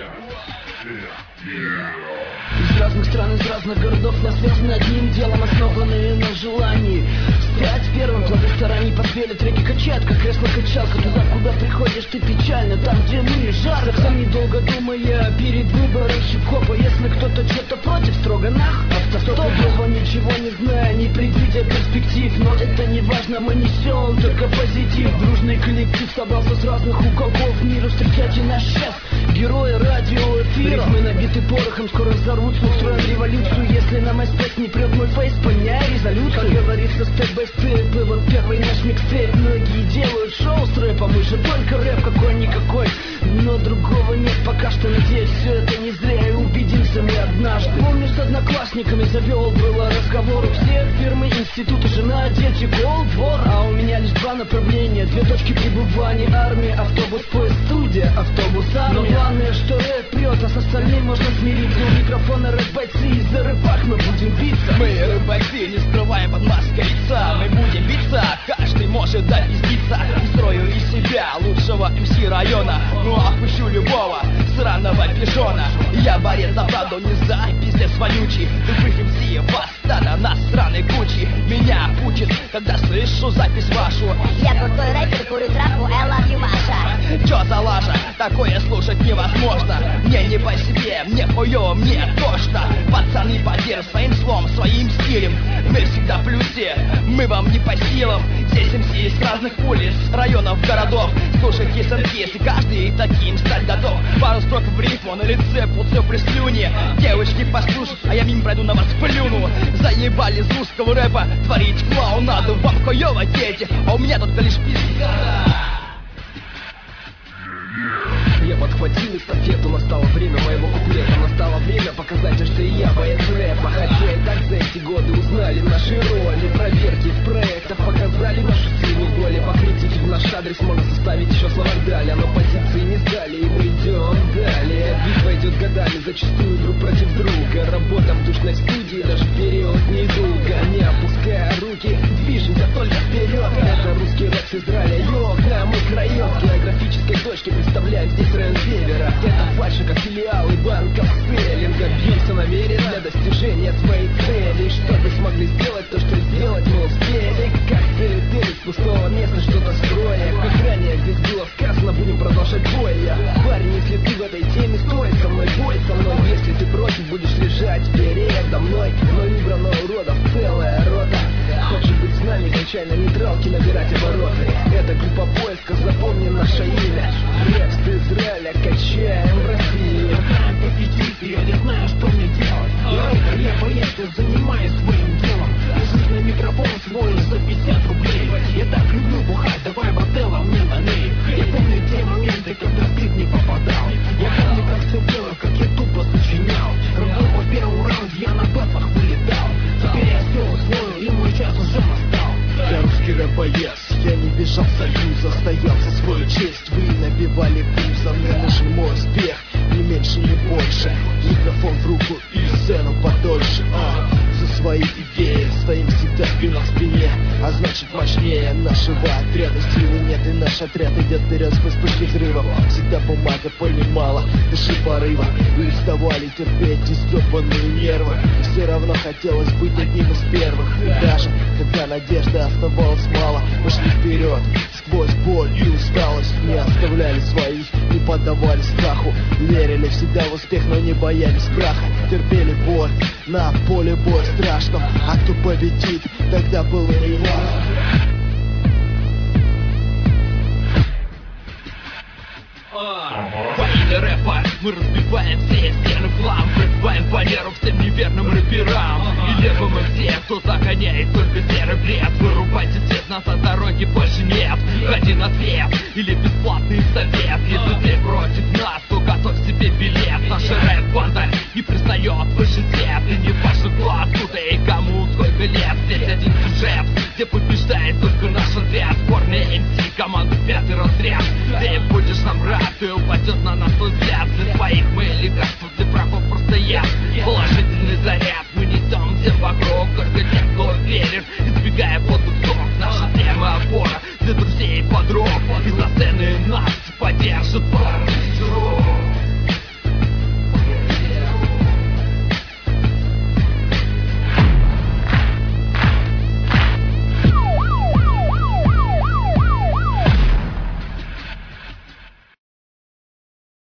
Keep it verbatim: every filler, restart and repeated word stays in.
Из разных стран, из разных городов, но связаны одним делом, основанные на желании стать первым. Плоды стараний поспели, треки качают, как кресло-качалка. Туда, куда приходишь, ты печально, там, где мы жарко. Совсем недолго думая перед выбором хип-хопа. Если кто-то что-то против, строго нах, автостоп. Стопудово ничего не зная, не предвидя перспектив. Но это не важно, мы несем только позитив. Дружный коллектив собрался с разных уголков мира. Встречайте наш час, герои радиоэфира. Рифмы набиты порохом, скоро взорвутся. Устроим революцию, если на MySpace не прет мой фейс, поняй резолюцию. Как говорится, степ-бай-степ, и вот первый наш микстейп. Многие делают шоу с рэпом, мы же только рэп какой-никакой, но другого нет пока что. Надеюсь, все это не зря, и убедимся мы однажды. Помню, с одноклассниками завел было разговор. У всех фирмы, институты, жена, дети, гол, двор. А у меня лишь два направления, две точки пребывания: армия, автобус, поезд, студия, автобус, армия. Но главное, что рэп прет, а с остальным можно смириться. У микрофона рэп-бойцы, из-за рэпах мы будем биться. Мы рэп-бойцы, не скрываем под маской лица. Мы будем биться, каждый может допиздиться. И строю из себя лучшего эм си района. Ну отпущу любого сраного пижона. Я борец за правду, не за пиздец вонючий. Тупых эм си восстада на сраной кучи. Меня учит, когда слышу запись вашу. Я крутой рэпер, курю травку, I love you, Маша. Чё за лажа? Такое слушать невозможно. Мне не по себе, мне хуёво, мне тошно. Пацаны, поверь своим словом, своим стилем. Мы всегда в плюсе, мы вам не по силам. Здесь эм си с разных улиц, районов, городов. Слушайте сэнкис, и каждый таким стать готов. Пару строк в рифму, на лице пуцё при слюне. Девочки послушать, а я мимо пройду, на вас плюну. Заебали из русского рэпа творить клоунаду. Вам хуёво, дети, а у меня только лишь пизда. Я подхватил эстафету, настало время моего куплета. Настало время показать, что и я боец рэпа. Хотя и так за эти годы узнали наши роли. Проверки в проектах показали нашу силу воли. По критике в наш адрес можно составить еще словарь далее. Но позиции не сдали, и мы идем далее. Битва идет годами, зачастую друг против друга. Работа в душной студии, даже в период недолго. Не опуская руки, движемся только вперед. Это русский рэп с Израиля, йога, мы краев. С географической точки представляем здесь район севера. Это фальши, как филиалы банков селлинга. Бьемся намеренно для достижения своей цели. Чтобы смогли сделать то, что сделать мы успели. Как цели с пустого места что-то строя. Как ранее здесь было сказано, будем продолжать бой. Парень, если ты в этой теме, стой со мной, бой со мной. Если ты против, будешь лежать передо мной. Но выбрано уродов целая рота. Хочешь быть с нами, кончай на нейтралке набирать обороты. Это группа поиска, запомни наше имя. Рэп с Израиля качаем в России. Знаем победить, и я не знаю, что мне делать. Я рэпер, я боец, я занимаюсь своим делом. Держусь на микрофон свой за пятьдесят рублей. Я так люблю бухать, давай бортела мне налей. Я помню те моменты, когда в клип не попадал. Я помню, как все было, как я тупо сочинял. Рвал по первому раунде, я на батлах вылетал. Теперь я все усвоил, и мой час уже настал. Я русский рэп-боец, я не бежал союза, стоял за свою честь, вы набивали пузо. Мне нужен мой успех, не меньше, не больше. Микрофон в руку и сцену подольше, а за свои идеи, стоим всегда спина к спине, а значит мощнее нашего отряда. Силы нет, и наш отряд идет вперед сквозь вспышки взрывов. Всегда бумага, понимала, души порыва. И уставали терпеть истёпанные нервы. И все равно хотелось быть одним из первых. И даже когда надежды оставалось мало, мы шли вперед сквозь боль и усталость. Не оставляли своих, не поддавались страху. Верили всегда в успех, но не боялись краха. Терпели боль на поле боя страшном. А кто победит, тогда было не важно. Во имя рэпа мы разбиваем все стены в хлам. Пробиваем фанеру всем неверным рэперам. И нервам им всех, кто загоняет только серый бред. Вырубайте свет, назад дороги больше нет. Ходи на свет или бесплатный совет. Если ты против нас, то готовь себе билет. Наша рэп-банда не признает высший свет. И не важно кто, откуда и кому, сколько лет. Здесь один сюжет, где побеждает только наш ответ. Сборная эм си, команда пятый разряд. Ты будешь нам рад, и упадет на нас твой взгляд. Для своих мы лекарства, для врагов просто яд. Положительный заряд мы несем всем вокруг. Только тем, кто верит